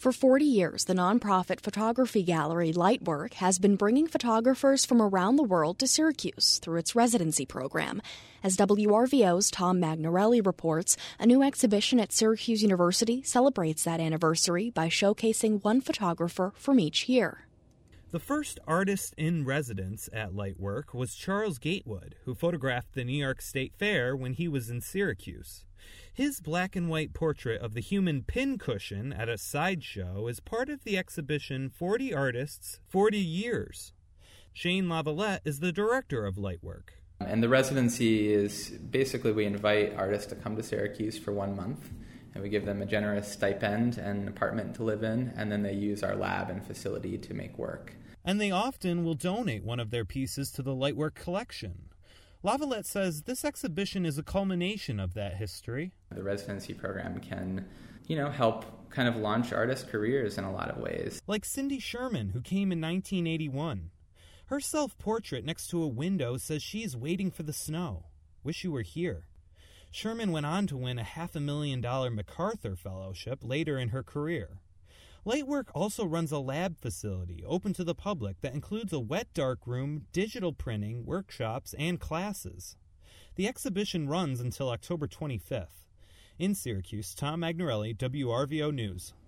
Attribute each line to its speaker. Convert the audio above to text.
Speaker 1: For 40 years, the nonprofit photography gallery Lightwork has been bringing photographers from around the world to Syracuse through its residency program. As WRVO's Tom Magnarelli reports, a new exhibition at Syracuse University celebrates that anniversary by showcasing one photographer from each year.
Speaker 2: The first artist in residence at Lightwork was Charles Gatewood, who photographed the New York State Fair when he was in Syracuse. His black and white portrait of the human pincushion at a sideshow is part of the exhibition 40 Artists, 40 Years. Shane Lavalette is the director of Lightwork.
Speaker 3: And the residency is basically we invite artists to come to Syracuse for 1 month, and we give them a generous stipend and an apartment to live in, and then they use our lab and facility to make work.
Speaker 2: And they often will donate one of their pieces to the Lightwork collection. Lavalette says this exhibition is a culmination of that history.
Speaker 3: The residency program can, help kind of launch artist careers in a lot of ways.
Speaker 2: Like Cindy Sherman, who came in 1981. Her self-portrait next to a window says she's waiting for the snow. Wish you were here. Sherman went on to win a $500,000 MacArthur Fellowship later in her career. Lightwork also runs a lab facility open to the public that includes a wet darkroom, digital printing, workshops, and classes. The exhibition runs until October 25th. In Syracuse, Tom Magnarelli, WRVO News.